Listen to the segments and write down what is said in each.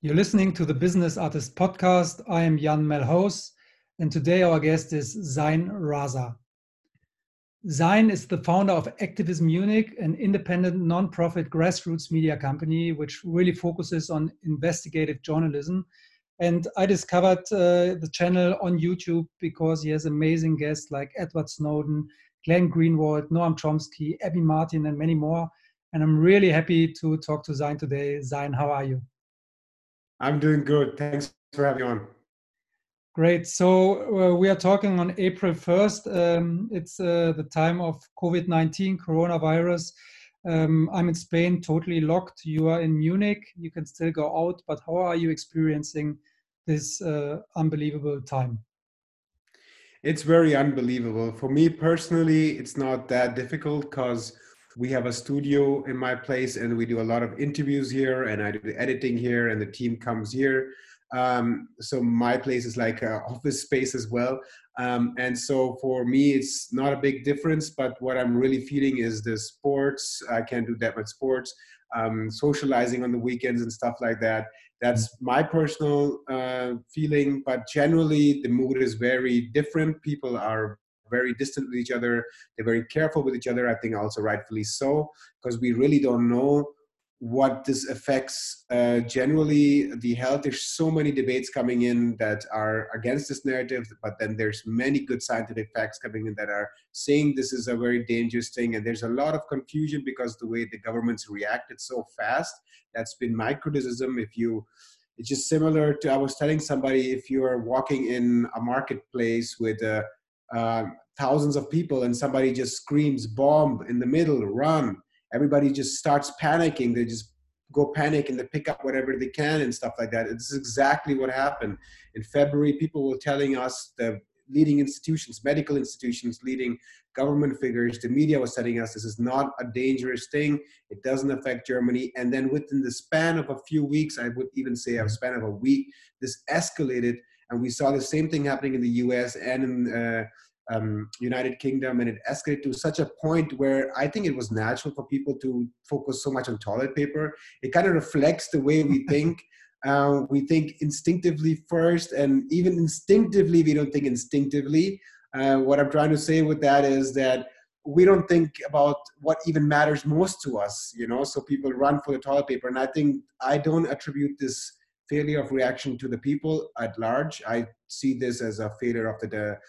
You're listening to the Business Artist Podcast. I am Jan Melhouse, and today our guest is Zain Raza. Zain is the founder of Activism Munich, an independent non-profit grassroots media company which really focuses on investigative journalism. And I discovered the channel on YouTube because he has amazing guests like Edward Snowden, Glenn Greenwald, Noam Chomsky, Abby Martin, and many more. And I'm really happy to talk to Zain today. Zain, how are you? I'm doing good. Thanks for having me on. Great. So we are talking on April 1st. It's the time of COVID-19, coronavirus. I'm in Spain, totally locked. You are in Munich. You can still go out, but how are you experiencing this unbelievable time? It's very unbelievable. For me personally, it's not that difficult because we have a studio in my place and we do a lot of interviews here and I do the editing here and the team comes here. So my place is like an office space as well. And so for me, it's not a big difference, but what I'm really feeling is the sports. I can't do that much sports, socializing on the weekends and stuff like that. That's my personal feeling, but generally the mood is very different. People are very distant with each other. They're very careful with each other. I think also rightfully so, because we really don't know what this affects generally the health. There's so many debates coming in that are against this narrative, but then there's many good scientific facts coming in that are saying this is a very dangerous thing. And there's a lot of confusion because the way the governments reacted so fast. That's been my criticism. It's just similar to, I was telling somebody, if you are walking in a marketplace with thousands of people and somebody just screams bomb in the middle, run, everybody just starts panicking. They just go panic and they pick up whatever they can and stuff like that. This is exactly what happened. In February, people were telling us, the leading institutions, medical institutions, leading government figures, the media was telling us this is not a dangerous thing. It doesn't affect Germany. And then within the span of a few weeks, I would even say a span of a week, this escalated. And we saw the same thing happening in the US and in United Kingdom, and it escalated to such a point where I think it was natural for people to focus so much on toilet paper. It kind of reflects the way we think. We think instinctively first, and even instinctively, we don't think instinctively. What I'm trying to say with that is that we don't think about what even matters most to us, so people run for the toilet paper. And I think I don't attribute this failure of reaction to the people at large. I see this as a failure of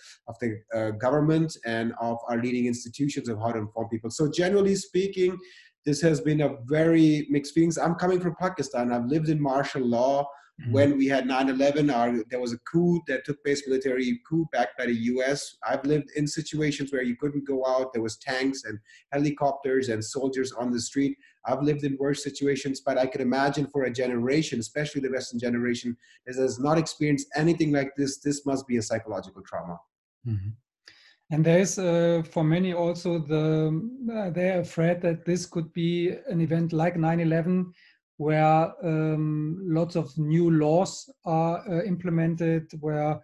the government and of our leading institutions of how to inform people. So generally speaking, this has been a very mixed feelings. I'm coming from Pakistan. I've lived in martial law. When we had 9/11, there was a coup that took place, military coup backed by the US. I've lived in situations where you couldn't go out. There was tanks and helicopters and soldiers on the street. I've lived in worse situations, but I could imagine for a generation, especially the Western generation, that has not experienced anything like this, this must be a psychological trauma. Mm-hmm. And there is, for many also, they're afraid that this could be an event like 9/11, where lots of new laws are implemented, where,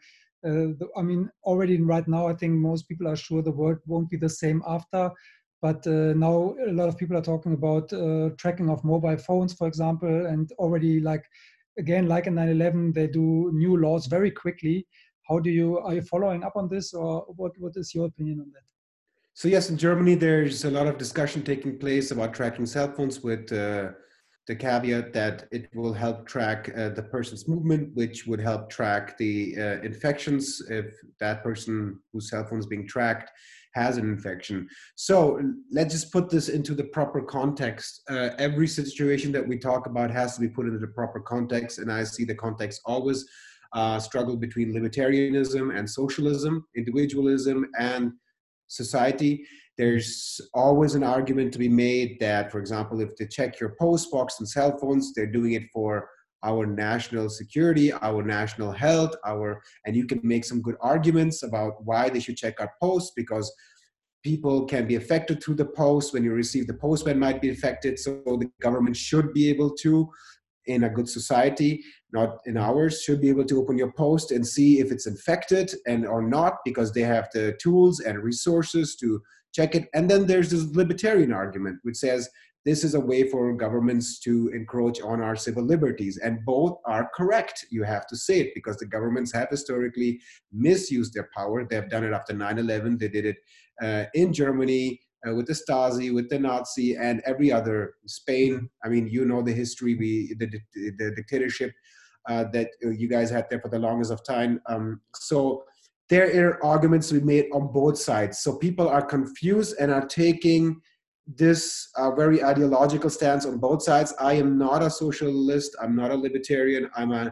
already right now, I think most people are sure the world won't be the same after. But now a lot of people are talking about tracking of mobile phones, for example, and already like in 9/11, they do new laws very quickly. Are you following up on this, or what is your opinion on that? So yes, in Germany, there's a lot of discussion taking place about tracking cell phones with the caveat that it will help track the person's movement, which would help track the infections if that person whose cell phone is being tracked has an infection. So let's just put this into the proper context. Every situation that we talk about has to be put into the proper context, and I see the context always struggle between libertarianism and socialism, individualism and society. There's always an argument to be made that, for example, if they check your post box and cell phones, they're doing it for our national security, our national health, and you can make some good arguments about why they should check our posts, because people can be affected through the post. When you receive the postman might be affected, so the government should be able to, in a good society, not in ours, should be able to open your post and see if it's infected and or not, because they have the tools and resources to check it. And then there's this libertarian argument, which says this is a way for governments to encroach on our civil liberties. And both are correct. You have to say it, because the governments have historically misused their power. They've done it after 9/11. They did it in Germany with the Stasi, with the Nazi, and every other, Spain. I mean, you know the history, the dictatorship that you guys had there for the longest of time. So there are arguments to be made on both sides. So people are confused and are taking this very ideological stance on both sides. I am not a socialist. I'm not a libertarian.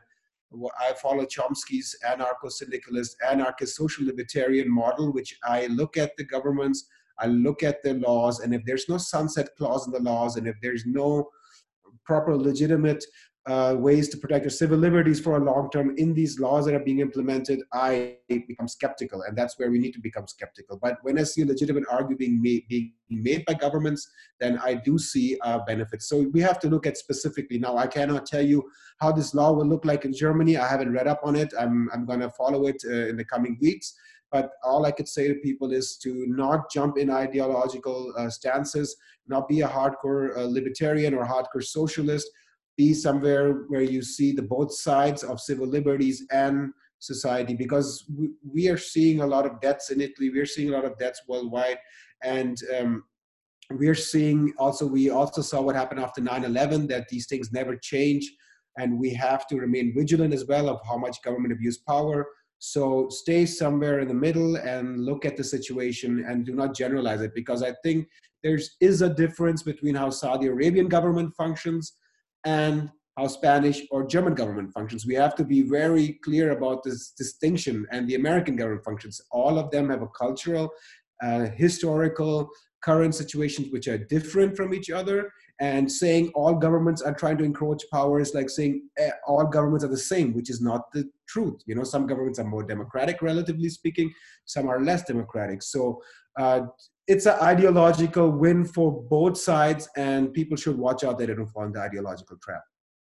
I follow Chomsky's anarcho-syndicalist, anarchist social libertarian model, which I look at the governments, I look at the laws, and if there's no sunset clause in the laws, and if there's no proper legitimate ways to protect your civil liberties for a long term in these laws that are being implemented, I become skeptical, and that's where we need to become skeptical. But when I see a legitimate argument being made by governments, then I do see benefits. So we have to look at specifically. Now, I cannot tell you how this law will look like in Germany. I haven't read up on it. I'm going to follow it in the coming weeks. But all I could say to people is to not jump in ideological stances, not be a hardcore libertarian or hardcore socialist. Be somewhere where you see the both sides of civil liberties and society, because we are seeing a lot of deaths in Italy. We're seeing a lot of deaths worldwide. And we're seeing also, we also saw what happened after 9/11, that these things never change. And we have to remain vigilant as well of how much government abuse power. So stay somewhere in the middle and look at the situation and do not generalize it, because I think there is a difference between how Saudi Arabian government functions and how Spanish or German government functions. We have to be very clear about this distinction. And the American government functions, all of them have a cultural, historical, current situations which are different from each other. And saying all governments are trying to encroach power is like saying all governments are the same, which is not the truth. You know, some governments are more democratic, relatively speaking, some are less democratic. So it's an ideological win for both sides, and people should watch out that they don't fall in the ideological trap.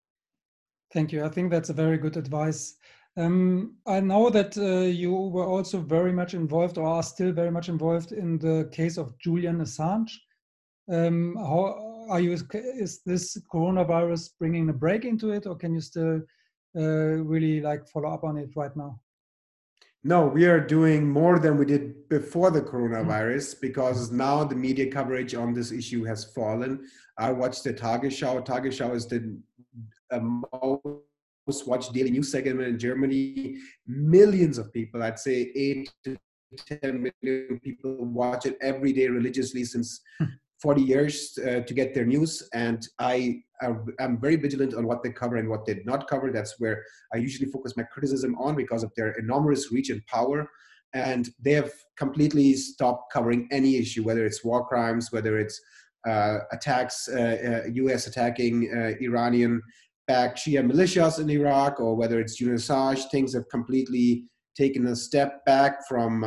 Thank you. I think that's a very good advice. I know that you were also very much involved, or are still very much involved, in the case of Julian Assange. How are you? Is this coronavirus bringing a break into it, or can you still really like follow up on it right now? No, we are doing more than we did before the coronavirus, because now the media coverage on this issue has fallen. I watched the Tagesschau. Tagesschau is the most watched daily news segment in Germany. Millions of people, I'd say 8 to 10 million people, watch it every day religiously since 40 years to get their news. And I'm very vigilant on what they cover and what they did not cover. That's where I usually focus my criticism on, because of their enormous reach and power. And they have completely stopped covering any issue, whether it's war crimes, whether it's attacks, US attacking Iranian-backed Shia militias in Iraq, or whether it's Julian Assange. Things have completely taken a step back from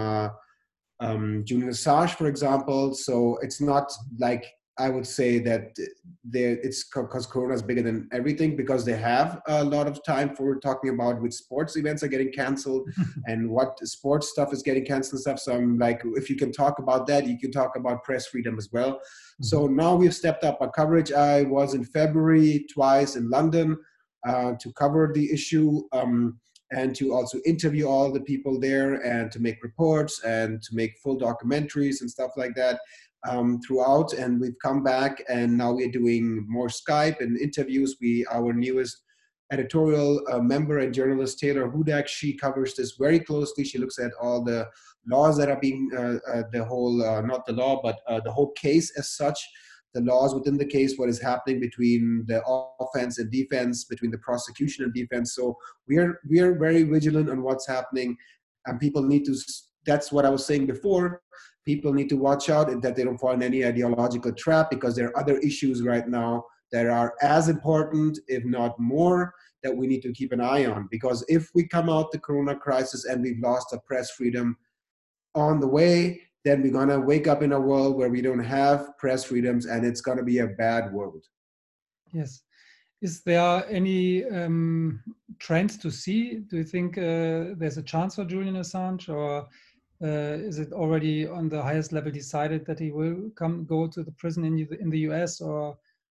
Julian Assange, for example. So it's not like I would say that it's because Corona is bigger than everything, because they have a lot of time for talking about which sports events are getting canceled and what sports stuff is getting canceled and stuff. So I'm like, if you can talk about that, you can talk about press freedom as well. Mm-hmm. So now we've stepped up our coverage. I was in February twice in London to cover the issue. And to also interview all the people there, and to make reports and to make full documentaries and stuff like that throughout. And we've come back, and now we're doing more Skype and interviews. Our newest editorial member and journalist, Taylor Hudak, she covers this very closely. She looks at all the laws that are being, the whole, not the law, but the whole case as such. The laws within the case, what is happening between the offense and defense, between the prosecution and defense. So we are very vigilant on what's happening, and people need to, that's what I was saying before, people need to watch out that they don't fall in any ideological trap, because there are other issues right now that are as important, if not more, that we need to keep an eye on. Because if we come out the Corona crisis and we've lost our press freedom on the way, then we're going to wake up in a world where we don't have press freedoms, and it's going to be a bad world. Yes. Is there any trends to see? Do you think there's a chance for Julian Assange, or is it already on the highest level decided that he will go to the prison in the US, or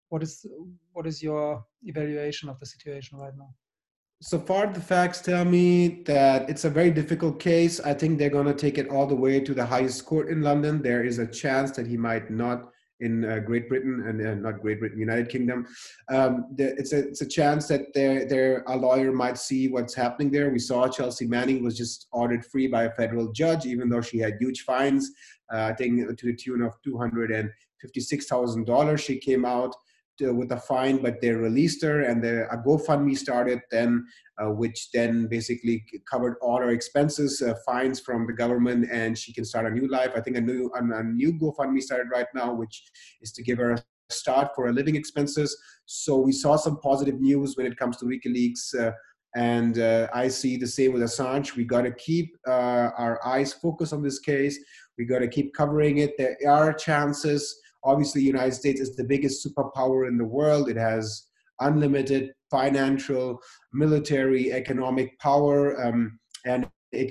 what is your evaluation of the situation right now? So far, the facts tell me that it's a very difficult case. I think they're going to take it all the way to the highest court in London. There is a chance that he might not in Great Britain and not Great Britain, United Kingdom. It's a chance that a lawyer might see what's happening there. We saw Chelsea Manning was just ordered free by a federal judge, even though she had huge fines. I think to the tune of $256,000. She came out with a fine, but they released her, and a GoFundMe started then, which then basically covered all her expenses, fines from the government, and she can start a new life. I think a new GoFundMe started right now, which is to give her a start for her living expenses. So we saw some positive news when it comes to WikiLeaks. And I see the same with Assange. We got to keep our eyes focused on this case. We got to keep covering it. There are chances. Obviously, the United States is the biggest superpower in the world. It has unlimited financial, military, economic power, and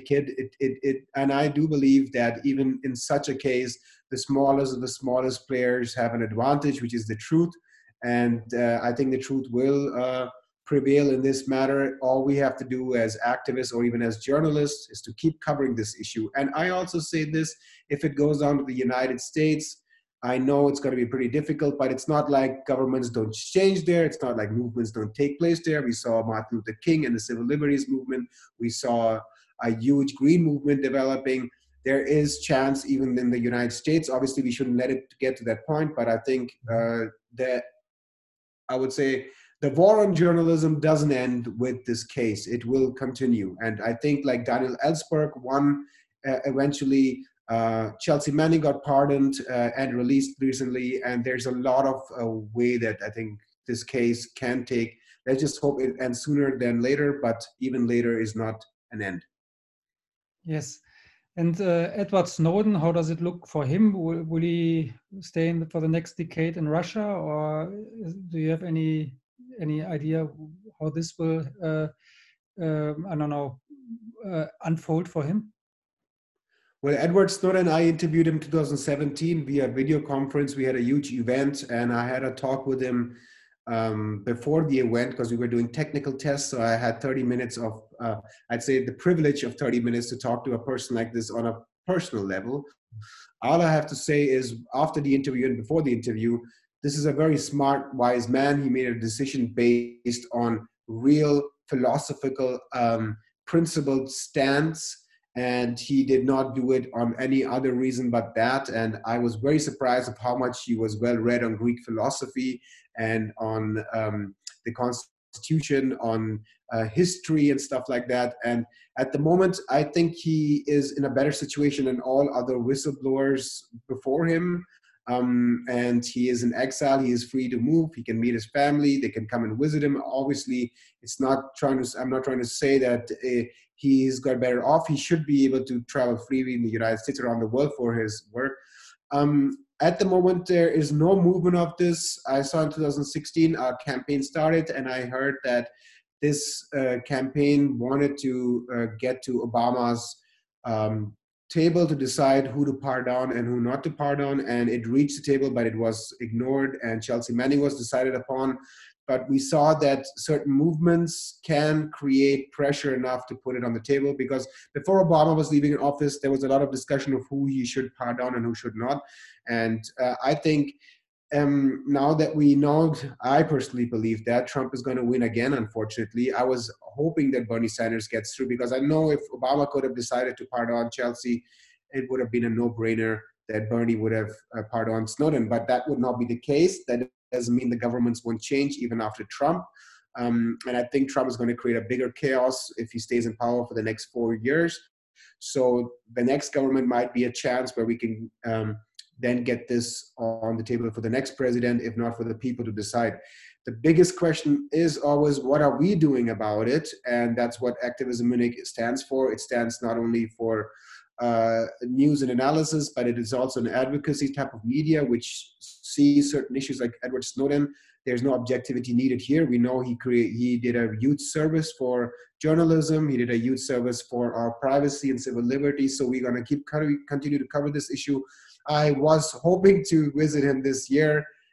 and I do believe that even in such a case, the smallest of the smallest players have an advantage, which is the truth. And I think the truth will prevail in this matter. All we have to do as activists or even as journalists is to keep covering this issue. And I also say this: if it goes down to the United States, I know it's going to be pretty difficult, but it's not like governments don't change there. It's not like movements don't take place there. We saw Martin Luther King and the civil liberties movement. We saw a huge green movement developing. There is chance even in the United States. Obviously, we shouldn't let it get to that point, but I think that I would say the war on journalism doesn't end with this case. It will continue. And I think like Daniel Ellsberg won eventually. Chelsea Manning got pardoned and released recently, and there's a lot of way that I think this case can take. Let's just hope it ends sooner than later, but even later is not an end. Yes. And Edward Snowden, how does it look for him? Will he stay for the next decade in Russia, or do you have any idea how this will, I don't know, unfold for him? Well, Edward Snowden, I interviewed him in 2017 via video conference. We had a huge event, and I had a talk with him before the event because we were doing technical tests. So I had 30 minutes of, I'd say the privilege of 30 minutes to talk to a person like this on a personal level. All I have to say is after the interview and before the interview, this is a very smart, wise man. He made a decision based on real philosophical, principled stance. And he did not do it on any other reason but that. And I was very surprised of how much he was well read on Greek philosophy and on the Constitution, on history and stuff like that. And at the moment, I think he is in a better situation than all other whistleblowers before him. And he is in exile. He is free to move. He can meet his family. They can come and visit him. Obviously, I'm not trying to say that he's got better off. He should be able to travel freely in the United States, around the world for his work. At the moment, there is no movement of this. I saw in 2016 a campaign started, and I heard that this campaign wanted to get to Obama's table to decide who to pardon and who not to pardon, and it reached the table, but it was ignored, and Chelsea Manning was decided upon. But we saw that certain movements can create pressure enough to put it on the table, because before Obama was leaving office, there was a lot of discussion of who he should pardon and who should not. And I think now that we know, I personally believe that Trump is going to win again, unfortunately. I was hoping that Bernie Sanders gets through, because I know if Obama could have decided to pardon Chelsea, it would have been a no-brainer that Bernie would have pardoned Snowden. But that would not be the case. That doesn't mean the governments won't change even after Trump. And I think Trump is going to create a bigger chaos if he stays in power for the next 4 years. So the next government might be a chance where we can then get this on the table for the next president, if not for the people to decide. The biggest question is always, what are we doing about it? And that's what Activism Munich stands for. It stands not only for news and analysis, but it is also an advocacy type of media which sees certain issues like Edward Snowden. There's no objectivity needed here. We know he did a huge service for journalism. He did a huge service for our privacy and civil liberties. So we're going to continue to cover this issue. I was hoping to visit him this year,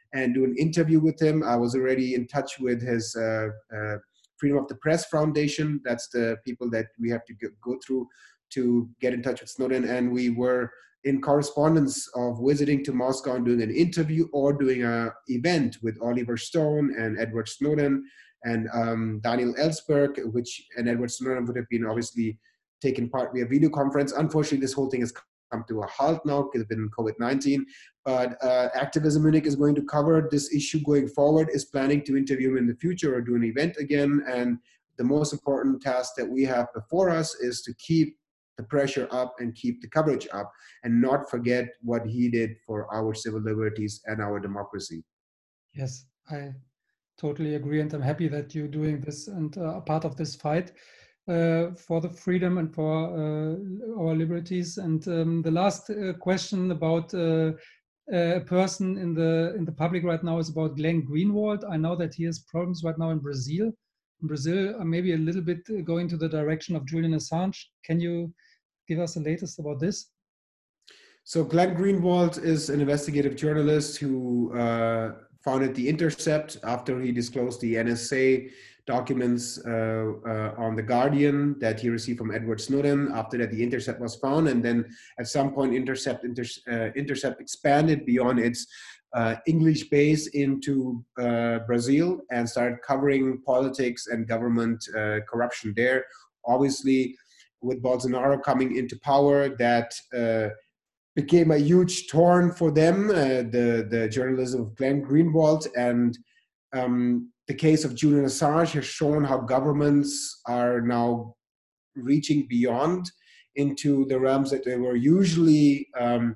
and do an interview with him. I was already in touch with his Freedom of the Press Foundation. That's the people that we have to go through to get in touch with Snowden. And we were in correspondence of visiting to Moscow and doing an interview or doing an event with Oliver Stone and Edward Snowden and Daniel Ellsberg, and Edward Snowden would have been obviously taken part via video conference. Unfortunately, this whole thing has come to a halt now because of COVID-19. But Activism Munich is going to cover this issue going forward, is planning to interview him in the future or do an event again. And the most important task that we have before us is to keep the pressure up and keep the coverage up and not forget what he did for our civil liberties and our democracy. Yes, I totally agree. And I'm happy that you're doing this and are part of this fight for the freedom and for our liberties. And the last question about a person in the public right now is about Glenn Greenwald. I know that he has problems right now in Brazil. Maybe a little bit going to the direction of Julian Assange. Can you give us the latest about this? So Glenn Greenwald is an investigative journalist who founded The Intercept after he disclosed the NSA documents on The Guardian that he received from Edward Snowden. After that, The Intercept was found. And then at some point, Intercept expanded beyond its English base into Brazil and started covering politics and government corruption there. Obviously, with Bolsonaro coming into power, that became a huge thorn for them, the journalism of Glenn Greenwald. And the case of Julian Assange has shown how governments are now reaching beyond into the realms that they were usually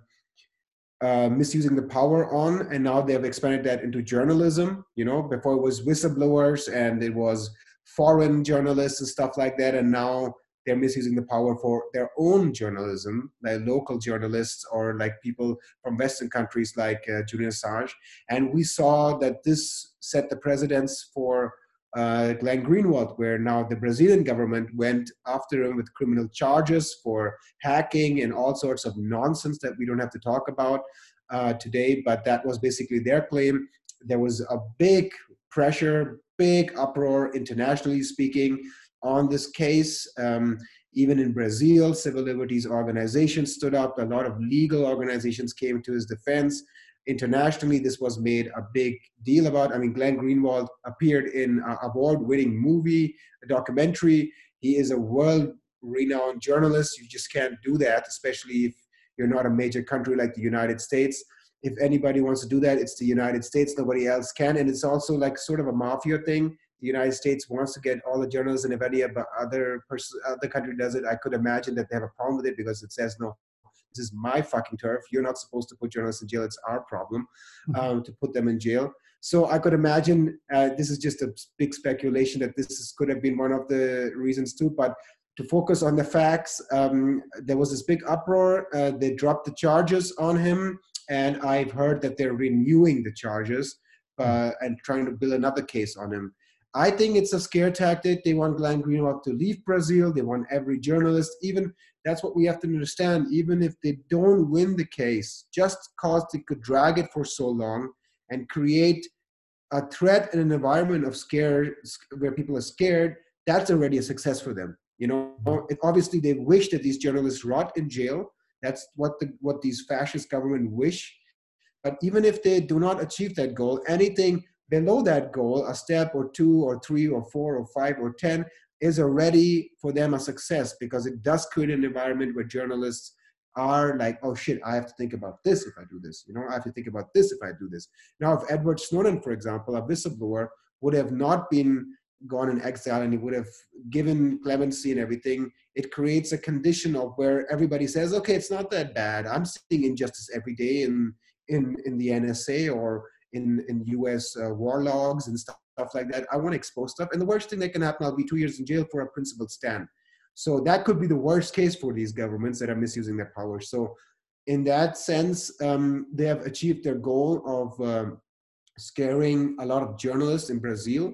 misusing the power on, and now they have expanded that into journalism. You know, before it was whistleblowers and it was foreign journalists and stuff like that, and now they're misusing the power for their own journalism, like local journalists or like people from Western countries like Julian Assange. And we saw that this set the precedents for Glenn Greenwald, where now the Brazilian government went after him with criminal charges for hacking and all sorts of nonsense that we don't have to talk about today. But that was basically their claim. There was a big pressure, big uproar, internationally speaking, on this case. Even in Brazil, civil liberties organizations stood up. A lot of legal organizations came to his defense. Internationally, this was made a big deal about. I mean, Glenn Greenwald appeared in an award-winning movie, a documentary. He is a world-renowned journalist. You just can't do that, especially if you're not a major country like the United States. If anybody wants to do that, it's the United States. Nobody else can. And it's also like sort of a mafia thing. The United States wants to get all the journalists, and if any other country does it, I could imagine that they have a problem with it because it says, no, this is my fucking turf. You're not supposed to put journalists in jail. It's our problem to put them in jail. So I could imagine this is just a big speculation that could have been one of the reasons too. But to focus on the facts, there was this big uproar. They dropped the charges on him, and I've heard that they're renewing the charges and trying to build another case on him. I think it's a scare tactic. They want Glenn Greenwald to leave Brazil. They want every journalist, even that's what we have to understand, even if they don't win the case, just because they could drag it for so long and create a threat in an environment of scare where people are scared, that's already a success for them. You know, obviously they wish that these journalists rot in jail. That's what these fascist government wish. But even if they do not achieve that goal, anything below that goal, a step or 2 or 3 or 4 or 5 or 10, is already for them a success, because it does create an environment where journalists are like, oh shit, I have to think about this if I do this. You know, I have to think about this if I do this. Now, if Edward Snowden, for example, a whistleblower, would have not been gone in exile and he would have given clemency and everything, it creates a condition of where everybody says, okay, it's not that bad. I'm seeing injustice every day in the NSA or in US war logs and stuff like that. I want to expose stuff. And the worst thing that can happen, I'll be 2 years in jail for a principled stand. So that could be the worst case for these governments that are misusing their power. So in that sense, they have achieved their goal of scaring a lot of journalists in Brazil.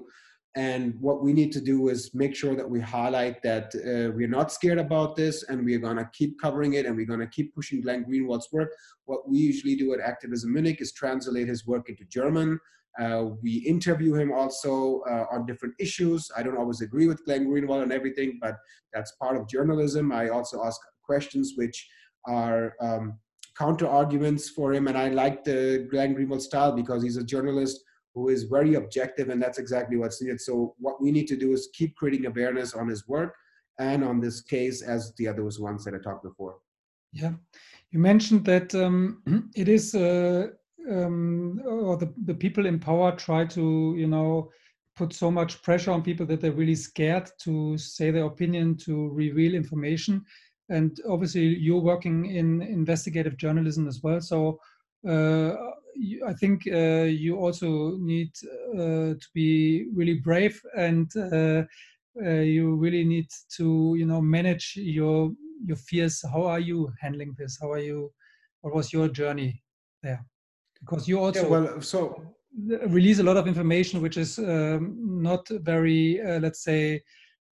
And what we need to do is make sure that we highlight that we're not scared about this, and we're going to keep covering it, and we're going to keep pushing Glenn Greenwald's work. What we usually do at Activism Munich is translate his work into German. We interview him also on different issues. I don't always agree with Glenn Greenwald on everything, but that's part of journalism. I also ask questions which are counter arguments for him. And I like the Glenn Greenwald style because he's a journalist who is very objective, and that's exactly what's needed. So what we need to do is keep creating awareness on his work and on this case as the other ones that I talked before. Yeah, you mentioned that it is, or the people in power try to, you know, put so much pressure on people that they're really scared to say their opinion, to reveal information. And obviously you're working in investigative journalism as well. So I think you also need to be really brave, and you really need to, you know, manage your fears. How are you handling this? What was your journey there? Because you also release a lot of information which is not very, let's say,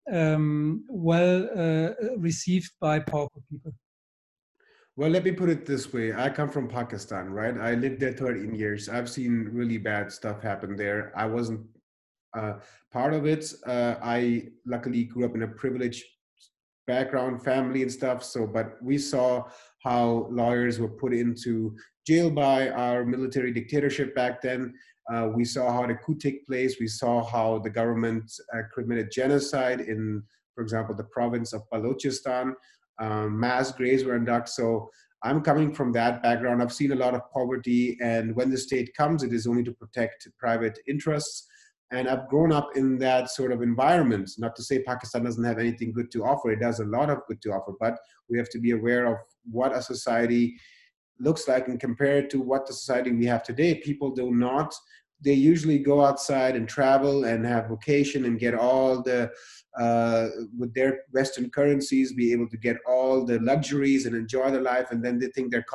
well received by powerful people. Well, let me put it this way. I come from Pakistan, right? I lived there 13 years. I've seen really bad stuff happen there. I wasn't part of it. I luckily grew up in a privileged background, family and stuff. So, but we saw how lawyers were put into jail by our military dictatorship back then. We saw how the coup took place. We saw how the government committed genocide in, for example, the province of Balochistan. Mass graves were inducted. So I'm coming from that background. I've seen a lot of poverty, and when the state comes, it is only to protect private interests. And I've grown up in that sort of environment. Not to say Pakistan doesn't have anything good to offer. It does a lot of good to offer, but we have to be aware of what a society looks like and compare it to what the society we have today. People do not. They usually go outside and travel and have vacation and get all the, with their Western currencies, be able to get all the luxuries and enjoy their life. And then they think they're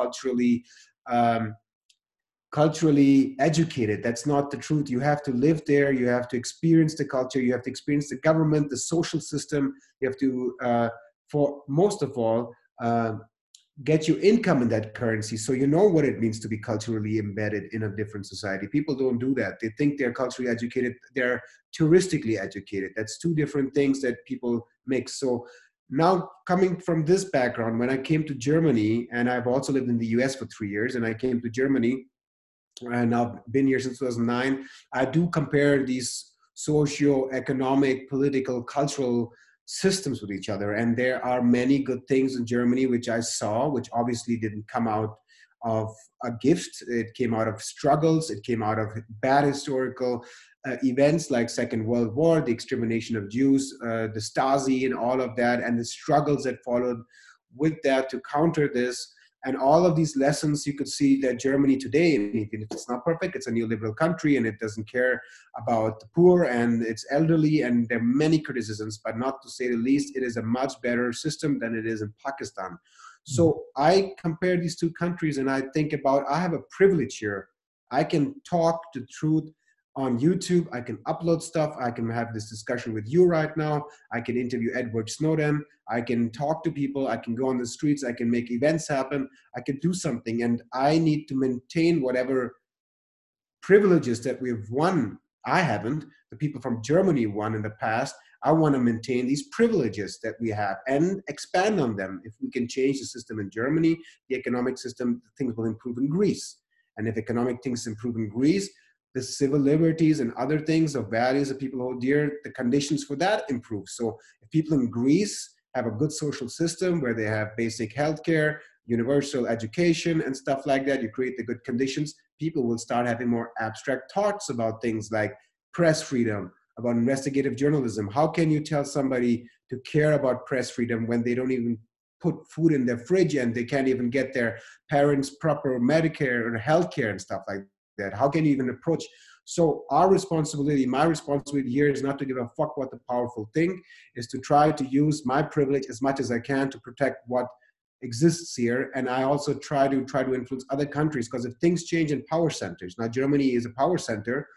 culturally educated. That's not the truth. You have to live there. You have to experience the culture. You have to experience the government, the social system. You have to, for most of all, get your income in that currency, so you know what it means to be culturally embedded in a different society. People don't do that. They think they're culturally educated. They're touristically educated. That's two different things that people mix. So now, coming from this background, when I came to Germany, and I've also lived in the US for 3 years, and I came to Germany, and I've been here since 2009, I do compare these socio-economic, political, cultural systems with each other. And there are many good things in Germany which I saw, which obviously didn't come out of a gift. It came out of struggles. It came out of bad historical events like Second World War, the extermination of Jews, the Stasi and all of that, and the struggles that followed with that to counter this. And all of these lessons, you could see that Germany today, even if it's not perfect, it's a neoliberal country and it doesn't care about the poor and it's elderly, and there are many criticisms, but not to say the least, it is a much better system than it is in Pakistan. So I compare these two countries and I think about, I have a privilege here. I can talk the truth on YouTube. I can upload stuff. I can have this discussion with you right now. I can interview Edward Snowden. I can talk to people. I can go on the streets. I can make events happen. I can do something. And I need to maintain whatever privileges that we've won. I haven't. The people from Germany won in the past. I want to maintain these privileges that we have and expand on them. If we can change the system in Germany, the economic system, things will improve in Greece. And if economic things improve in Greece, the civil liberties and other things of values that people hold dear, the conditions for that improve. So if people in Greece have a good social system where they have basic healthcare, universal education and stuff like that, you create the good conditions, people will start having more abstract thoughts about things like press freedom, about investigative journalism. How can you tell somebody to care about press freedom when they don't even put food in their fridge and they can't even get their parents proper Medicare or healthcare and stuff like that? How can you even approach? So our responsibility, my responsibility here is not to give a fuck what the powerful think, is to try to use my privilege as much as I can to protect what exists here. And I also try to influence other countries, because if things change in power centers, now Germany is a power center,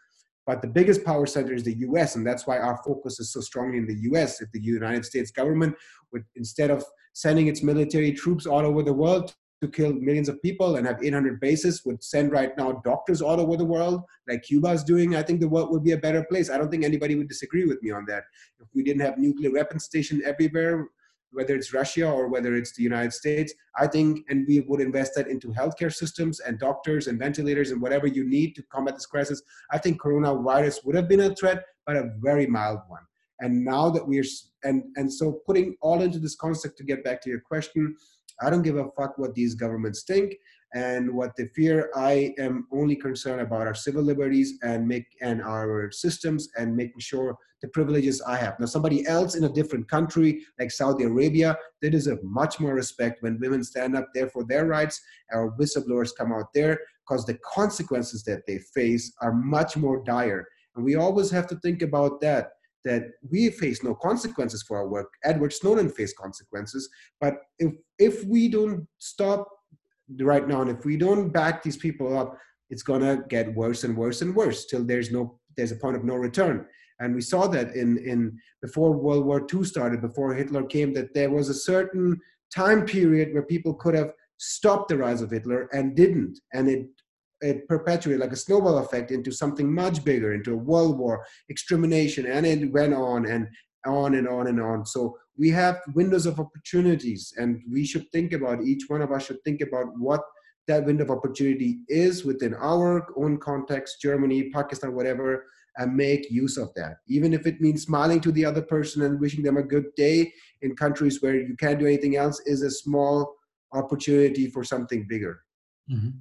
But the biggest power center is the US, and that's why our focus is so strongly in the US. If the United States government would, instead of sending its military troops all over the world to kill millions of people and have 800 bases, would send right now doctors all over the world, like Cuba is doing, I think the world would be a better place. I don't think anybody would disagree with me on that. If we didn't have nuclear weapons stationed everywhere, whether it's Russia or whether it's the United States, I think, and we would invest that into healthcare systems and doctors and ventilators and whatever you need to combat this crisis, I think coronavirus would have been a threat, but a very mild one. And now that we're, and so putting all into this concept, to get back to your question, I don't give a fuck what these governments think and what they fear. I am only concerned about our civil liberties and our systems and making sure the privileges I have. Now, somebody else in a different country like Saudi Arabia, they deserve much more respect when women stand up there for their rights, or whistleblowers come out there, because the consequences that they face are much more dire. And we always have to think about that we face no consequences for our work. Edward Snowden faced consequences, but if we don't stop right now, and if we don't back these people up, it's gonna get worse and worse and worse till there's a point of no return. And we saw that in before World War II started, before Hitler came, that there was a certain time period where people could have stopped the rise of Hitler and didn't, and it perpetuated like a snowball effect into something much bigger, into a world war, extermination, and it went on and on and on and on. So we have windows of opportunities, and we should think about, each one of us should think about what that window of opportunity is within our own context, Germany, Pakistan, whatever, and make use of that. Even if it means smiling to the other person and wishing them a good day in countries where you can't do anything else, is a small opportunity for something bigger. Mm-hmm.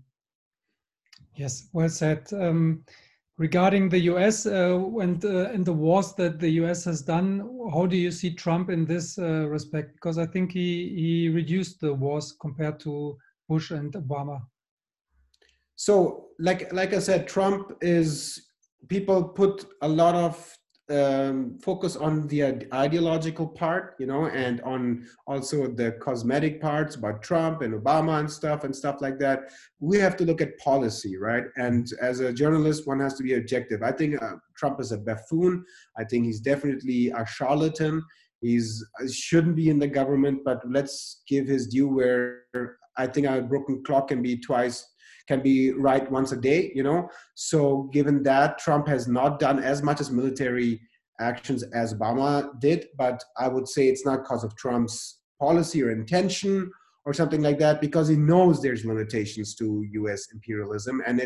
Yes, well said. Regarding the US and the wars that the US has done, how do you see Trump in this respect? Because I think he reduced the wars compared to Bush and Obama. So, like I said, Trump is, people put a lot of focus on the ideological part, and on also the cosmetic parts about Trump and Obama and stuff like that. We have to look at policy, right? And as a journalist, one has to be objective. I think Trump is a buffoon. I think he's definitely a charlatan. He shouldn't be in the government, but let's give his due where I think a broken clock can be right once a day, So given that, Trump has not done as much as military actions as Obama did, but I would say it's not because of Trump's policy or intention or something like that, because he knows there's limitations to US imperialism. And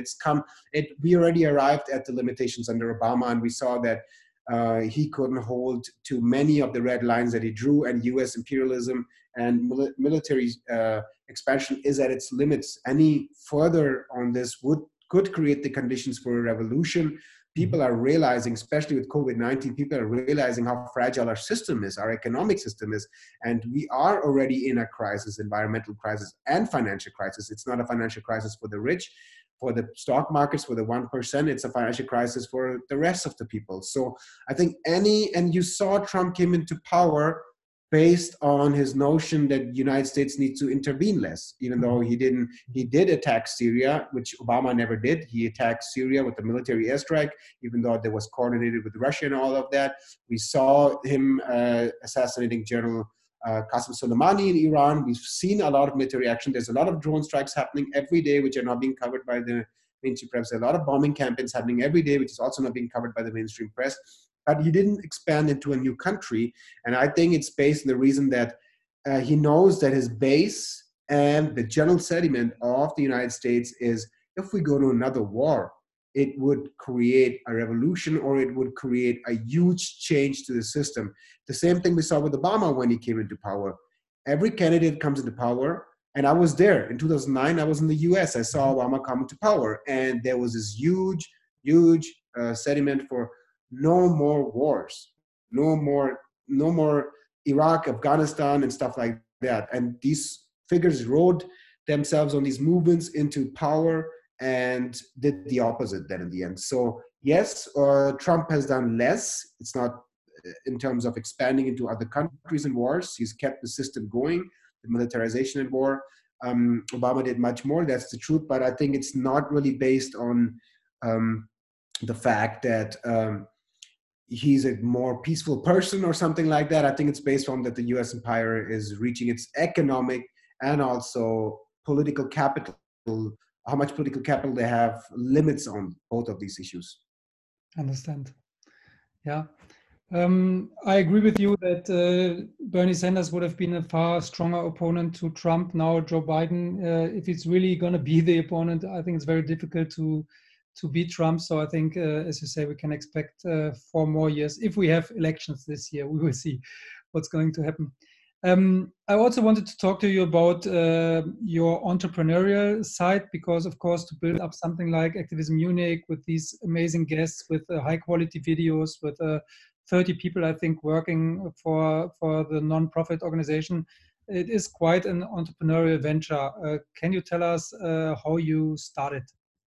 we already arrived at the limitations under Obama, and we saw that he couldn't hold to many of the red lines that he drew, and US imperialism and military expansion is at its limits. Any further on this could create the conditions for a revolution. People are realizing, especially with COVID-19, people are realizing how fragile our system is, our economic system is. And we are already in a crisis, environmental crisis and financial crisis. It's not a financial crisis for the rich, for the stock markets, for the 1%, it's a financial crisis for the rest of the people. So I think and you saw Trump came into power based on his notion that the United States needs to intervene less, even though he did attack Syria, which Obama never did. He attacked Syria with a military airstrike, even though that was coordinated with Russia and all of that. We saw him assassinating General Qasem Soleimani in Iran. We've seen a lot of military action. There's a lot of drone strikes happening every day, which are not being covered by the mainstream press. There's a lot of bombing campaigns happening every day, which is also not being covered by the mainstream press. But he didn't expand into a new country. And I think it's based on the reason that he knows that his base and the general sentiment of the United States is, if we go to another war, it would create a revolution, or it would create a huge change to the system. The same thing we saw with Obama when he came into power. Every candidate comes into power, and I was there. In 2009, I was in the US. I saw Obama come into power, and there was this huge sentiment for no more wars, no more Iraq, Afghanistan, and stuff like that. And these figures rode themselves on these movements into power and did the opposite then in the end. So yes, Trump has done less. It's not in terms of expanding into other countries and wars. He's kept the system going, the militarization and war. Obama did much more, that's the truth, but I think it's not really based on the fact that he's a more peaceful person or something like that. I think it's based on that the US empire is reaching its economic and also political capital. How much political capital they have limits on both of these issues. Understand. Yeah. I agree with you that Bernie Sanders would have been a far stronger opponent to Trump. Now Joe Biden, if it's really going to be the opponent, I think it's very difficult to beat Trump. So I think, as you say, we can expect 4 more years. If we have elections this year, we will see what's going to happen. I also wanted to talk to you about your entrepreneurial side, because of course, to build up something like Activism Munich with these amazing guests, with high quality videos, with 30 people, I think, working for the non-profit organization, it is quite an entrepreneurial venture. Can you tell us how you started?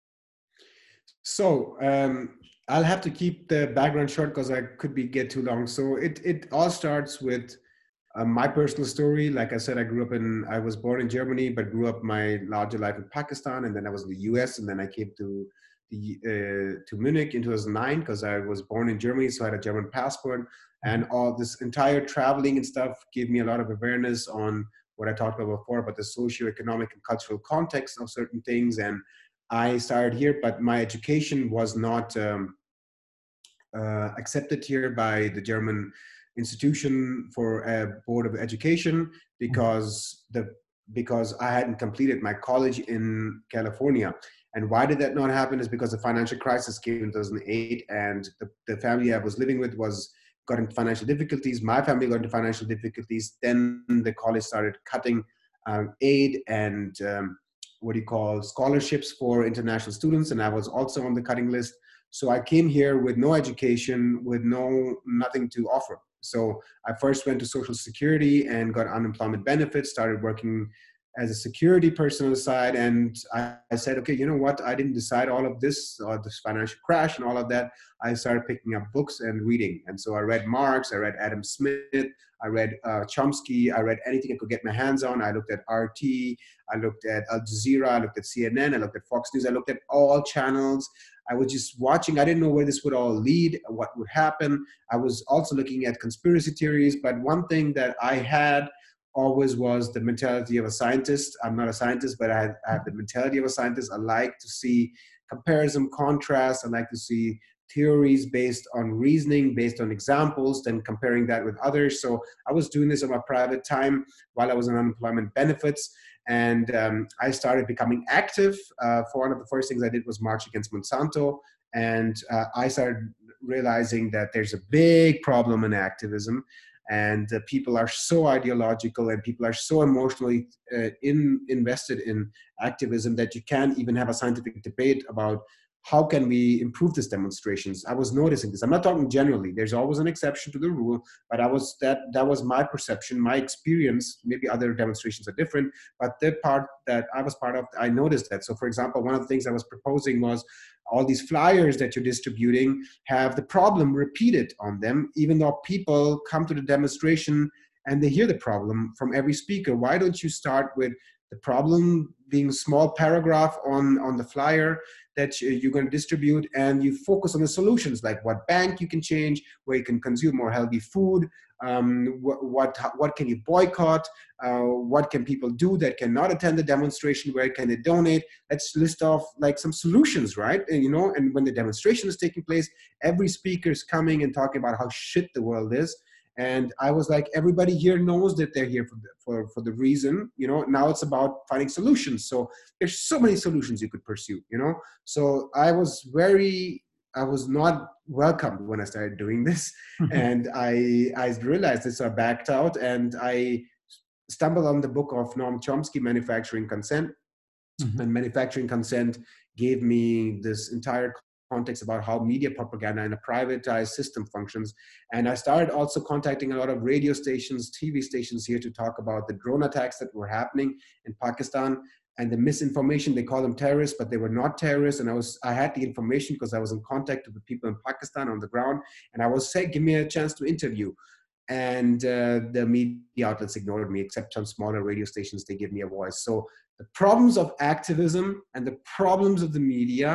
So I'll have to keep the background short because I could get too long. So it all starts with my personal story. Like I said, I was born in Germany, but grew up my larger life in Pakistan, and then I was in the US, and then I came to Munich in 2009 because I was born in Germany, so I had a German passport, and all this entire traveling and stuff gave me a lot of awareness on what I talked about before, about the socio-economic and cultural context of certain things. And I started here, but my education was not accepted here by the German institution for a board of education because I hadn't completed my college in California. And why did that not happen is because the financial crisis came in 2008, and the family I was living with got into financial difficulties. My family got into financial difficulties. Then the college started cutting aid and scholarships for international students, and I was also on the cutting list. So I came here with no education, with nothing to offer. So I first went to Social Security and got unemployment benefits, started working as a security person on the side. And I said, okay, you know what? I didn't decide all of this, this financial crash and all of that. I started picking up books and reading. And so I read Marx, I read Adam Smith, I read Chomsky, I read anything I could get my hands on. I looked at RT, I looked at Al Jazeera, I looked at CNN, I looked at Fox News, I looked at all channels. I was just watching. I didn't know where this would all lead, what would happen. I was also looking at conspiracy theories. But one thing that I had always was the mentality of a scientist. I'm not a scientist, but I have the mentality of a scientist. I like to see comparison, contrast. I like to see theories based on reasoning, based on examples, then comparing that with others. So I was doing this in my private time while I was on unemployment benefits. And I started becoming active. For one of the first things I did was march against Monsanto. And I started realizing that there's a big problem in activism. And people are so ideological and people are so emotionally invested in activism that you can't even have a scientific debate about how can we improve these demonstrations. I was noticing this. I'm not talking generally. There's always an exception to the rule, but that was my perception, my experience. Maybe other demonstrations are different, but the part that I was part of, I noticed that. So for example, one of the things I was proposing was all these flyers that you're distributing have the problem repeated on them, even though people come to the demonstration and they hear the problem from every speaker. Why don't you start with the problem being a small paragraph on the flyer that you're going to distribute, and you focus on the solutions, like what bank you can change, where you can consume more healthy food, what can you boycott, what can people do that cannot attend the demonstration, where can they donate. Let's list off like some solutions, right? And, and when the demonstration is taking place, every speaker is coming and talking about how shit the world is. And I was like, everybody here knows that they're here for the reason, now it's about finding solutions. So there's so many solutions you could pursue, So I was not welcomed when I started doing this. And I realized this, so I backed out, and I stumbled on the book of Noam Chomsky, Manufacturing Consent. And Manufacturing Consent gave me this entire context about how media propaganda in a privatized system functions. And I started also contacting a lot of radio stations, TV stations here to talk about the drone attacks that were happening in Pakistan and the misinformation. They call them terrorists, but they were not terrorists. And I had the information because I was in contact with the people in Pakistan on the ground. And I was saying, give me a chance to interview. And the media outlets ignored me, except some smaller radio stations, they give me a voice. So the problems of activism and the problems of the media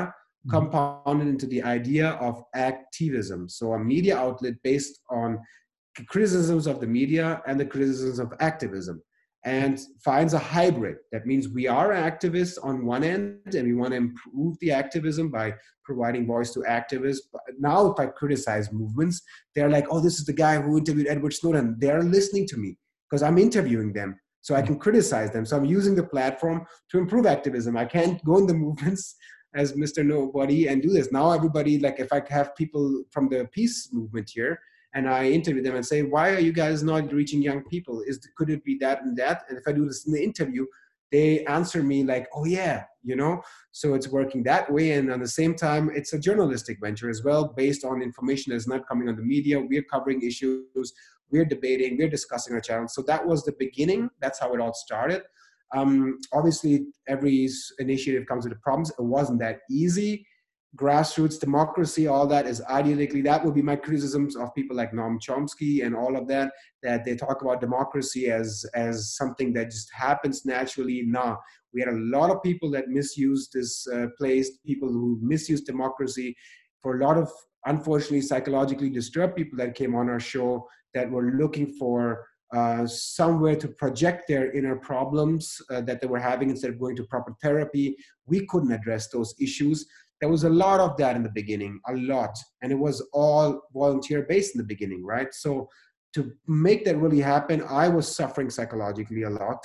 compounded into the idea of activism. So a media outlet based on criticisms of the media and the criticisms of activism, and finds a hybrid. That means we are activists on one end and we want to improve the activism by providing voice to activists. But now if I criticize movements, they're like, oh, this is the guy who interviewed Edward Snowden. They're listening to me because I'm interviewing them. So I can criticize them. So I'm using the platform to improve activism. I can't go in the movements as Mr. Nobody and do this. Now everybody, like if I have people from the peace movement here, and I interview them and say, why are you guys not reaching young people? Could it be that and that? And if I do this in the interview, they answer me like, oh yeah, you know? So it's working that way. And at the same time, it's a journalistic venture as well, based on information that's not coming on the media. We're covering issues, we're debating, we're discussing our channel. So that was the beginning. That's how it all started. Obviously, every initiative comes with problems. It wasn't that easy. Grassroots democracy, all that is ideologically, that would be my criticisms of people like Noam Chomsky and all of that, that they talk about democracy as something that just happens naturally. No, we had a lot of people that misused this place, people who misused democracy, for a lot of, unfortunately, psychologically disturbed people that came on our show that were looking for somewhere to project their inner problems that they were having instead of going to proper therapy. We couldn't address those issues. There was a lot of that in the beginning, a lot. And it was all volunteer-based in the beginning, right? So to make that really happen, I was suffering psychologically a lot.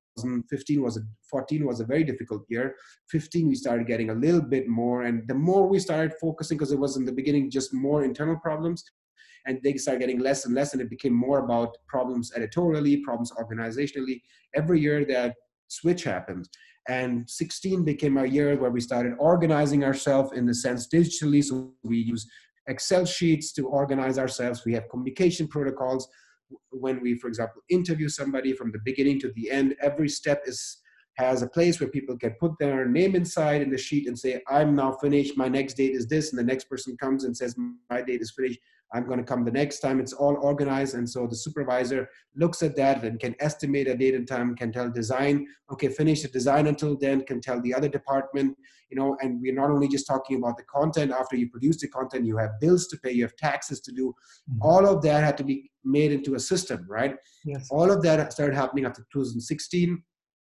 14 was a very difficult year. 15, we started getting a little bit more. And the more we started focusing, because it was in the beginning just more internal problems, and they started getting less and less, and it became more about problems editorially, problems organizationally. Every year that switch happened. And 16 became a year where we started organizing ourselves in the sense digitally. So we use Excel sheets to organize ourselves. We have communication protocols. When we, for example, interview somebody from the beginning to the end, every step has a place where people can put their name inside in the sheet and say, I'm now finished. My next date is this. And the next person comes and says, my date is finished. I'm going to come the next time. It's all organized. And so the supervisor looks at that and can estimate a date and time, can tell design, okay, finish the design until then, can tell the other department, you know, and we're not only just talking about the content. After you produce the content, you have bills to pay, you have taxes to do. All of that had to be made into a system, right? Yes. All of that started happening after 2016.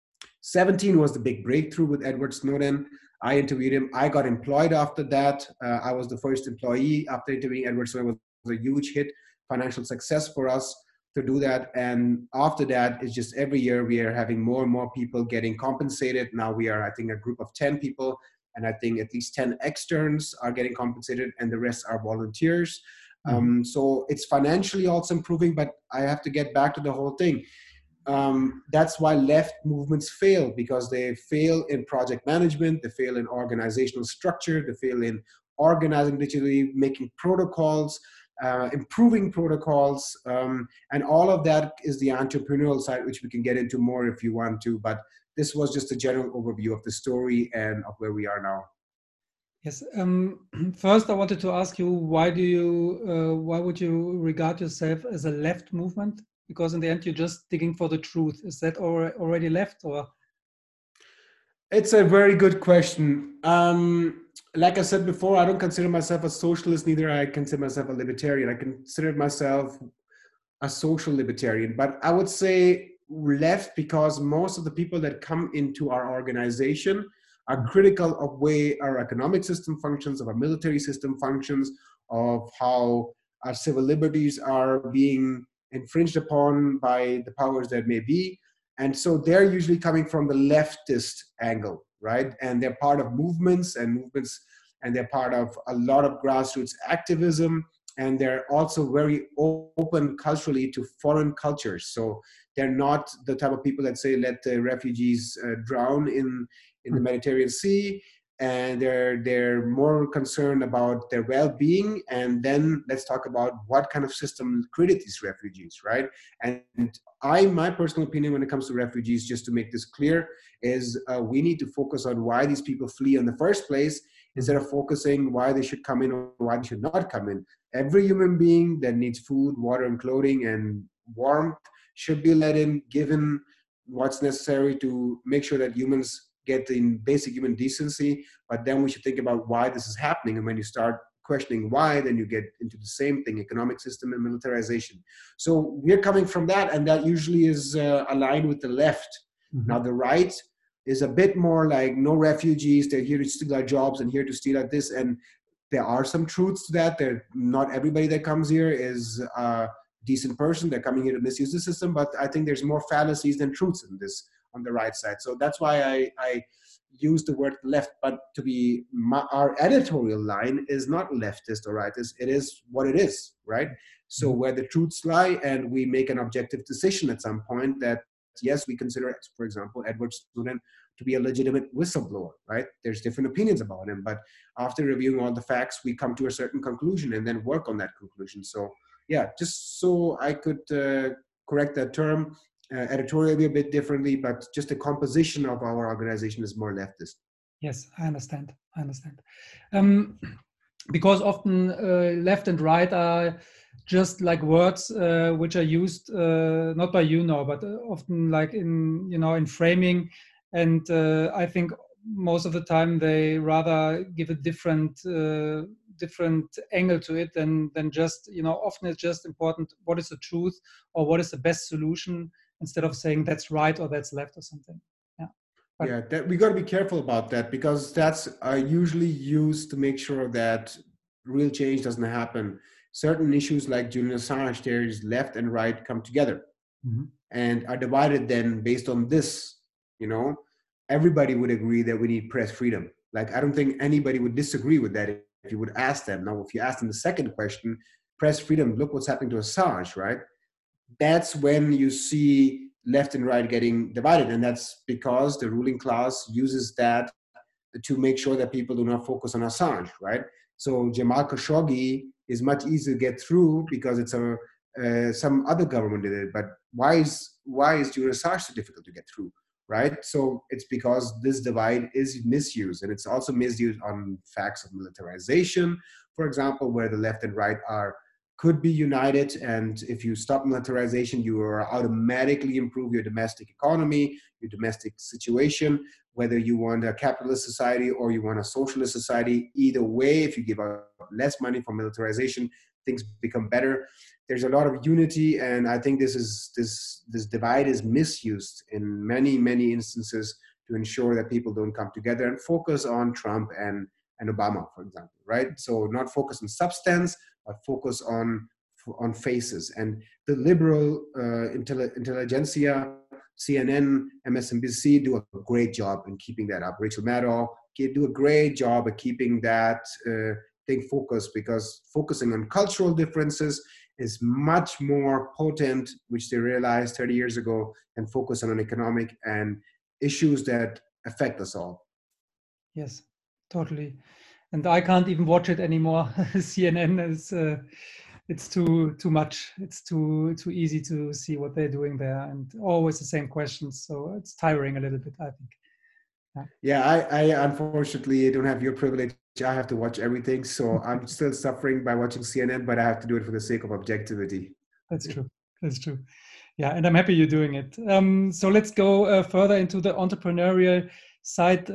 17 was the big breakthrough with Edward Snowden. I interviewed him. I got employed after that. I was the first employee after interviewing Edward Snowden. It was a huge hit, financial success for us to do that. And after that, it's just every year we are having more and more people getting compensated. Now we are, I think, a group of 10 people. And I think at least 10 externs are getting compensated and the rest are volunteers. So it's financially also improving, but I have to get back to the whole thing. That's why left movements fail, because they fail in project management, they fail in organizational structure, they fail in organizing digitally, making protocols, improving protocols, and all of that is the entrepreneurial side, which we can get into more if you want to, but this was just a general overview of the story and of where we are now. Yes. First, I wanted to ask you, why would you regard yourself as a left movement? Because in the end, you're just digging for the truth. Is that already left, or? It's a very good question. Like I said before, I don't consider myself a socialist, neither I consider myself a libertarian. I consider myself a social libertarian, but I would say left because most of the people that come into our organization are critical of way our economic system functions, of our military system functions, of how our civil liberties are being infringed upon by the powers that may be. And so they're usually coming from the leftist angle, right? And they're part of movements, and they're part of a lot of grassroots activism. And they're also very open culturally to foreign cultures. So they're not the type of people that say, let the refugees drown in the Mediterranean Sea. And they're more concerned about their well-being. And then let's talk about what kind of system created these refugees, right? And my personal opinion when it comes to refugees, just to make this clear, is we need to focus on why these people flee in the first place, instead of focusing why they should come in or why they should not come in. Every human being that needs food, water, and clothing and warmth should be let in, given what's necessary to make sure that humans get in basic human decency, but then we should think about why this is happening. And when you start questioning why, then you get into the same thing, economic system and militarization. So we're coming from that, and that usually is aligned with the left. Mm-hmm. Now the right is a bit more like no refugees, they're here to steal our jobs and here to steal at this. And there are some truths to that. Not everybody that comes here is a decent person. They're coming here to misuse the system, but I think there's more fallacies than truths in this on the right side. So that's why I use the word left, but to be our editorial line is not leftist or rightist. It is what it is, right? So where the truths lie, and we make an objective decision at some point that yes, we consider, for example, Edward Snowden to be a legitimate whistleblower, right? There's different opinions about him, but after reviewing all the facts, we come to a certain conclusion and then work on that conclusion. So yeah, just so I could correct that term, editorially a bit differently, but just the composition of our organization is more leftist. Yes, I understand. Because often left and right are just like words which are used not by you now, but often like in framing. And I think most of the time they rather give a different angle to it than just, often it's just important what is the truth or what is the best solution, instead of saying that's right or that's left or something. Yeah. But, yeah, that we got to be careful about that, because that's usually used to make sure that real change doesn't happen. Certain issues like Julian Assange, there's left and right come together and are divided then based on this. Everybody would agree that we need press freedom. Like, I don't think anybody would disagree with that if you would ask them. Now, if you ask them the second question, press freedom, look what's happening to Assange, right? That's when you see left and right getting divided. And that's because the ruling class uses that to make sure that people do not focus on Assange, right? So Jamal Khashoggi is much easier to get through because it's some other government did it. But why is Julian Assange so difficult to get through, right? So it's because this divide is misused, and it's also misused on facts of militarization, for example, where the left and right could be united. And if you stop militarization, you are automatically improve your domestic economy, your domestic situation, whether you want a capitalist society or you want a socialist society. Either way, if you give out less money for militarization, things become better. There's a lot of unity, and I think this divide is misused in many, many instances to ensure that people don't come together and focus on Trump and Obama, for example, right? So not focus on substance, but focus on faces. And the liberal intelligentsia, CNN, MSNBC do a great job in keeping that up. Rachel Maddow do a great job at keeping that thing focused, because focusing on cultural differences is much more potent, which they realized 30 years ago, than focusing on economic and issues that affect us all. Yes, totally. And I can't even watch it anymore. CNN is it's too much. It's too easy to see what they're doing there, and always the same questions. So it's tiring a little bit, I think. Yeah, I unfortunately don't have your privilege. I have to watch everything. So I'm still suffering by watching CNN, but I have to do it for the sake of objectivity. That's true. Yeah, and I'm happy you're doing it. So let's go further into the entrepreneurial side.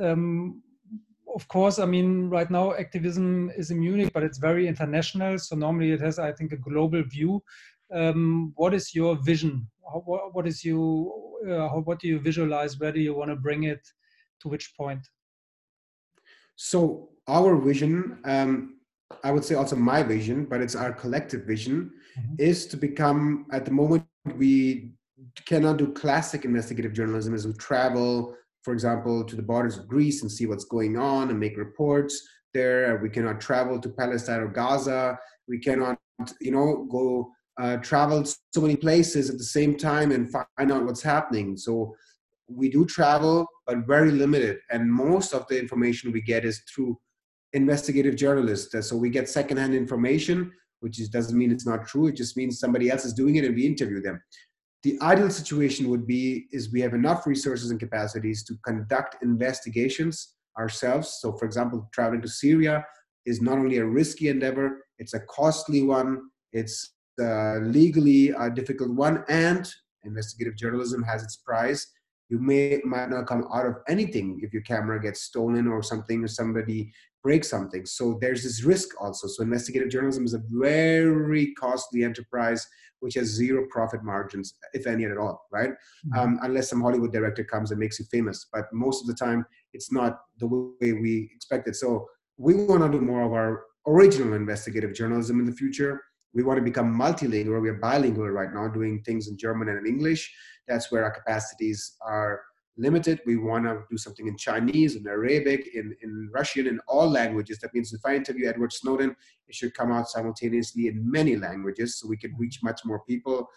Of course, I mean, right now activism is in Munich, but it's very international. So normally it has, I think, a global view. What is your vision? What do you visualize? Where do you want to bring it? To which point? So our vision, I would say also my vision, but it's our collective vision, is to become, at the moment, we cannot do classic investigative journalism as we travel, for example, to the borders of Greece and see what's going on and make reports there. We cannot travel to Palestine or Gaza. We cannot, go travel so many places at the same time and find out what's happening. So we do travel, but very limited. And most of the information we get is through investigative journalists. So we get secondhand information, which doesn't mean it's not true. It just means somebody else is doing it and we interview them. The ideal situation would be is we have enough resources and capacities to conduct investigations ourselves. So for example, traveling to Syria is not only a risky endeavor, it's a costly one, it's legally a difficult one, and investigative journalism has its price. You might not come out of anything if your camera gets stolen or something, or somebody breaks something. So there's this risk also. So investigative journalism is a very costly enterprise which has zero profit margins, if any at all, right? Unless some Hollywood director comes and makes you famous. But most of the time, it's not the way we expect it. So we want to do more of our original investigative journalism in the future. We want to become multilingual. We are bilingual right now, doing things in German and in English. That's where our capacities are limited. We want to do something in Chinese, in Arabic, in Russian, in all languages. That means if I interview Edward Snowden, it should come out simultaneously in many languages so we can reach much more people.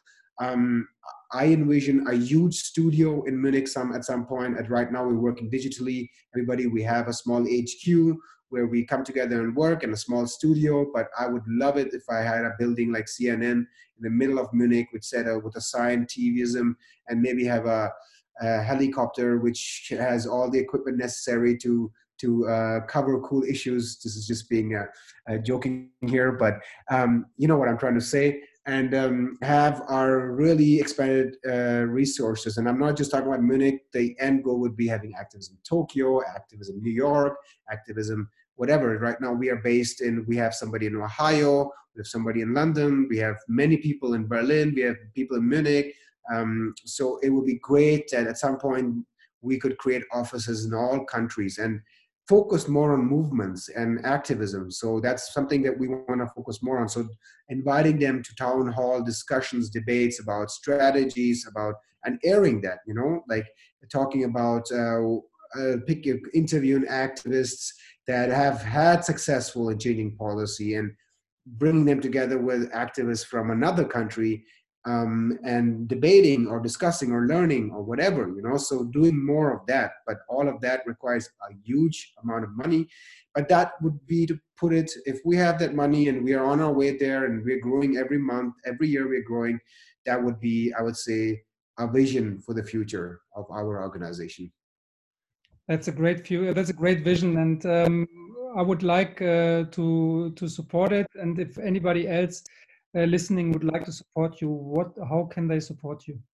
I envision a huge studio in Munich at some point. Right now, we're working digitally. Everybody, we have a small HQ where we come together and work in a small studio. But I would love it if I had a building like CNN in the middle of Munich with a sign, TVism, and maybe have a helicopter which has all the equipment necessary to cover cool issues. This is just being joking here, but you know what I'm trying to say. And have our really expanded resources. And I'm not just talking about Munich. The end goal would be having activism in Tokyo, activism in New York, activism whatever. Right now we have somebody in Ohio, we have somebody in London, we have many people in Berlin, we have people in Munich. So it would be great that at some point we could create offices in all countries and focus more on movements and activism. So that's something that we want to focus more on. So inviting them to town hall discussions, debates about strategies, and airing that, like talking about interviewing activists that have had successful in changing policy and bringing them together with activists from another country, and debating or discussing or learning or whatever, so doing more of that. But all of that requires a huge amount of money. But that would be to put it, if we have that money and we are on our way there and we're growing every month, every year we're growing, that would be, I would say, a vision for the future of our organization. That's a great view. That's a great vision, and I would like to support it. And if anybody else listening would like to support you, how can they support you?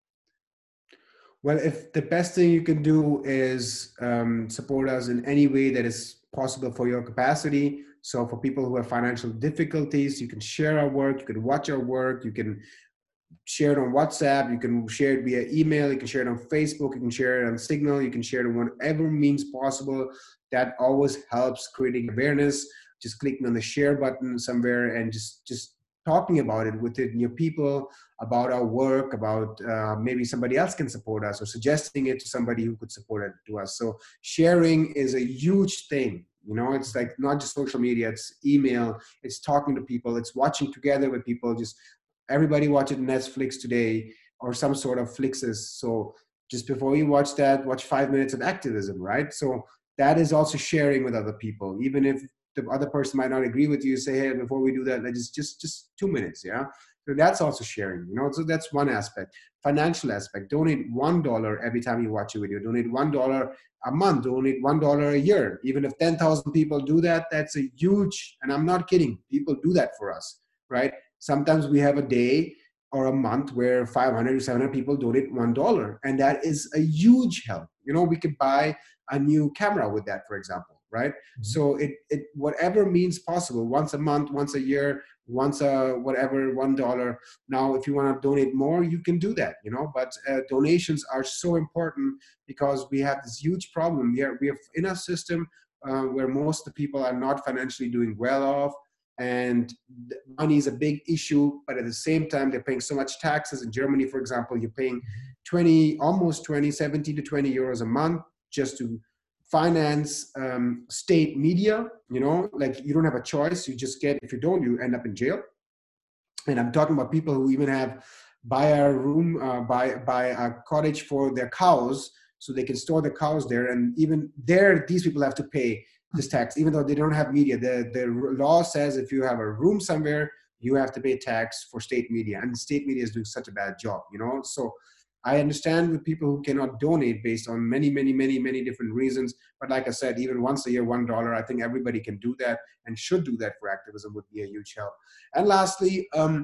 Well, if the best thing you can do is support us in any way that is possible for your capacity. So for people who have financial difficulties, you can share our work, you can watch our work, you can share it on WhatsApp, you can share it via email, you can share it on Facebook, you can share it on Signal, you can share it on whatever means possible. That always helps creating awareness. Just clicking on the share button somewhere and just talking about it with your people, about our work, about maybe somebody else can support us, or suggesting it to somebody who could support it to us. So sharing is a huge thing. It's like not just social media, it's email, it's talking to people, it's watching together with people. Just everybody watches Netflix today or some sort of flixes. So just before you watch that, watch 5 minutes of activism, right? So that is also sharing with other people. Even if the other person might not agree with you, say, hey, before we do that, let's just 2 minutes, yeah? So that's also sharing, so that's one aspect. Financial aspect, donate $1 every time you watch a video, donate $1 a month, donate $1 a year. Even if 10,000 people do that, that's a huge, and I'm not kidding, people do that for us, right? Sometimes we have a day or a month where 500 to 700 people donate $1, and that is a huge help. We could buy a new camera with that, for example, right? Mm-hmm. So it whatever means possible, once a month, once a year, once whatever, $1. Now, if you want to donate more, you can do that, but donations are so important because we have this huge problem. We have in a system where most of the people are not financially doing well off, and money is a big issue, but at the same time, they're paying so much taxes. In Germany, for example, you're paying 17 to 20 euros a month just to finance state media. Like you don't have a choice. You just get, if you don't, you end up in jail. And I'm talking about people who even buy a cottage for their cows so they can store the cows there. And even there, these people have to pay this tax, even though they don't have media. The law says if you have a room somewhere, you have to pay tax for state media, and state media is doing such a bad job, So I understand with people who cannot donate based on many, many, many, many different reasons. But like I said, even once a year, $1, I think everybody can do that and should do that for activism would be a huge help. And lastly,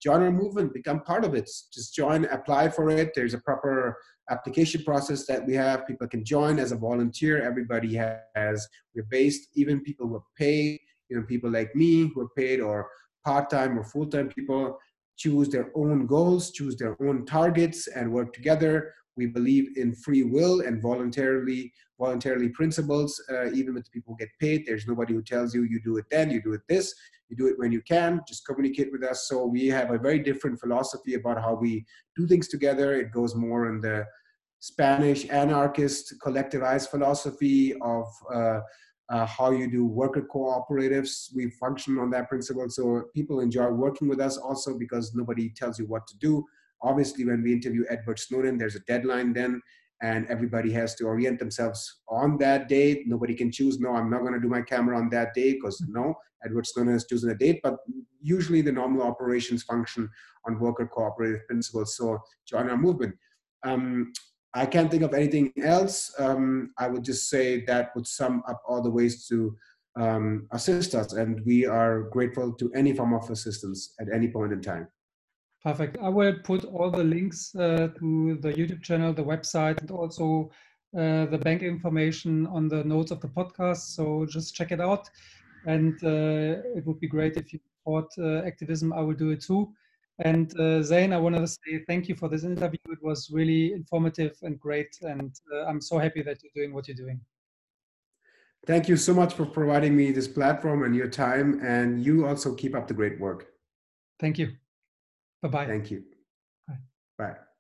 join our movement, become part of it. Just join, apply for it. There's a proper application process that we have. People can join as a volunteer. Everybody has, we're based, even people who are paid, people like me who are paid, or part-time or full-time people, choose their own goals, choose their own targets, and work together. We believe in free will and voluntarily principles. Even with people who get paid, there's nobody who tells you, you do it then, you do it this, you do it when you can, just communicate with us. So we have a very different philosophy about how we do things together. It goes more in the Spanish anarchist collectivized philosophy of how you do worker cooperatives. We function on that principle. So people enjoy working with us also because nobody tells you what to do. Obviously, when we interview Edward Snowden, there's a deadline then, and everybody has to orient themselves on that date. Nobody can choose, no, I'm not going to do my camera on that day, because no, Edward Snowden has chosen a date. But usually the normal operations function on worker cooperative principles. So join our movement. I can't think of anything else. I would just say that would sum up all the ways to assist us. And we are grateful to any form of assistance at any point in time. Perfect. I will put all the links to the YouTube channel, the website, and also the bank information on the notes of the podcast. So just check it out. And it would be great if you support activism. I will do it too. And Zain, I want to say thank you for this interview. It was really informative and great. And I'm so happy that you're doing what you're doing. Thank you so much for providing me this platform and your time. And you also keep up the great work. Thank you. Bye-bye. Thank you. Bye. Bye.